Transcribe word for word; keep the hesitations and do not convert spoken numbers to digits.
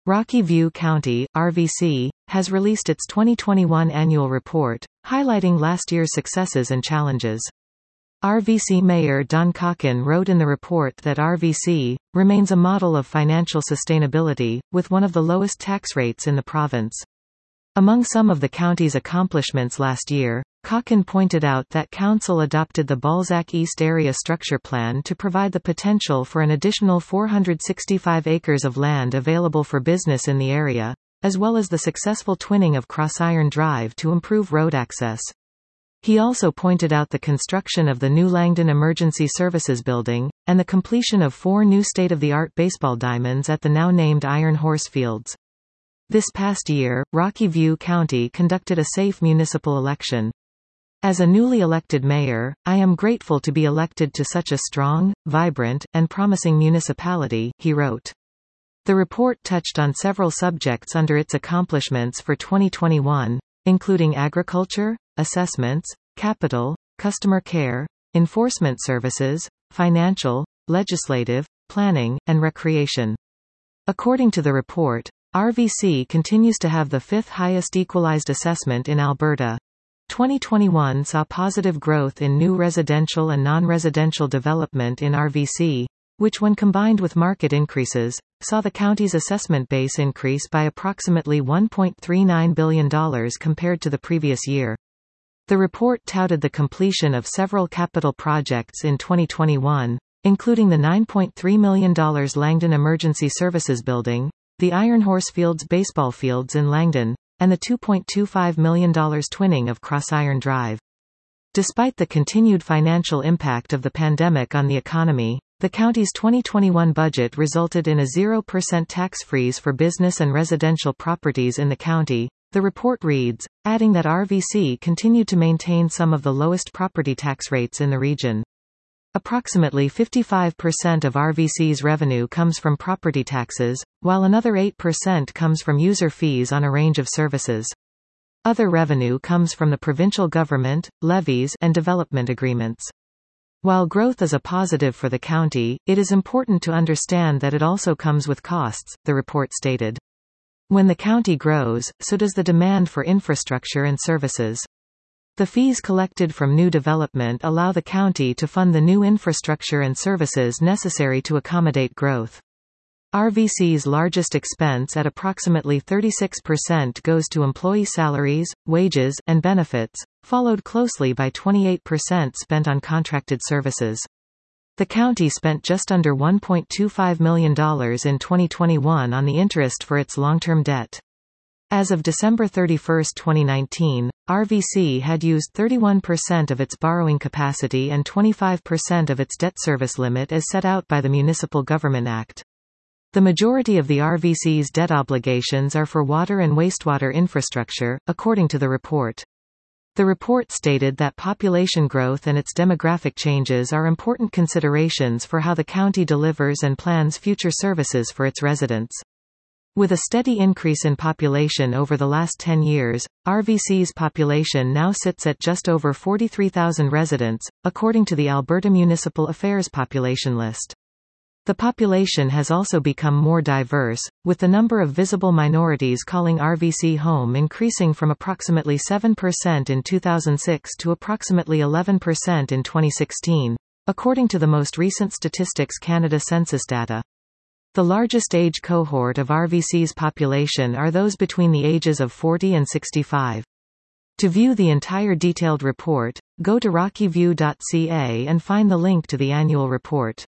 Rocky View County, R V C, has released its twenty twenty-one annual report, highlighting last year's successes and challenges. R V C Mayor Don Cocken wrote in the report that R V C remains a model of financial sustainability, with one of the lowest tax rates in the province. Among some of the county's accomplishments last year, Cocken pointed out that Council adopted the Balzac East Area Structure Plan to provide the potential for an additional four hundred sixty-five acres of land available for business in the area, as well as the successful twinning of Crossiron Drive to improve road access. He also pointed out the construction of the new Langdon Emergency Services Building, and the completion of four new state-of-the-art baseball diamonds at the now-named Iron Horse Fields. This past year, Rocky View County conducted a safe municipal election. As a newly elected mayor, I am grateful to be elected to such a strong, vibrant, and promising municipality, he wrote. The report touched on several subjects under its accomplishments for twenty twenty-one, including agriculture, assessments, capital, customer care, enforcement services, financial, legislative, planning, and recreation. According to the report, R V C continues to have the fifth highest equalized assessment in Alberta. twenty twenty-one saw positive growth in new residential and non-residential development in R V C, which when combined with market increases, saw the county's assessment base increase by approximately one point three nine billion dollars compared to the previous year. The report touted the completion of several capital projects in twenty twenty-one, including the nine point three million dollars Langdon Emergency Services Building, the Iron Horse Fields baseball fields in Langdon, and the two point two five million dollars twinning of Crossiron Drive. Despite the continued financial impact of the pandemic on the economy, the county's twenty twenty-one budget resulted in a zero percent tax freeze for business and residential properties in the county, the report reads, adding that R V C continued to maintain some of the lowest property tax rates in the region. Approximately fifty-five percent of R V C's revenue comes from property taxes, while another eight percent comes from user fees on a range of services. Other revenue comes from the provincial government, levies, and development agreements. While growth is a positive for the county, it is important to understand that it also comes with costs, the report stated. When the county grows, so does the demand for infrastructure and services. The fees collected from new development allow the county to fund the new infrastructure and services necessary to accommodate growth. R V C's largest expense at approximately thirty-six percent goes to employee salaries, wages, and benefits, followed closely by twenty-eight percent spent on contracted services. The county spent just under one point two five million dollars in twenty twenty-one on the interest for its long-term debt. As of December thirty-first twenty nineteen, R V C had used thirty-one percent of its borrowing capacity and twenty-five percent of its debt service limit as set out by the Municipal Government Act. The majority of the R V C's debt obligations are for water and wastewater infrastructure, according to the report. The report stated that population growth and its demographic changes are important considerations for how the county delivers and plans future services for its residents. With a steady increase in population over the last ten years, R V C's population now sits at just over forty-three thousand residents, according to the Alberta Municipal Affairs Population List. The population has also become more diverse, with the number of visible minorities calling R V C home increasing from approximately seven percent in two thousand six to approximately eleven percent in twenty sixteen, according to the most recent Statistics Canada census data. The largest age cohort of R V C's population are those between the ages of forty and sixty-five. To view the entire detailed report, go to rocky view dot c a and find the link to the annual report.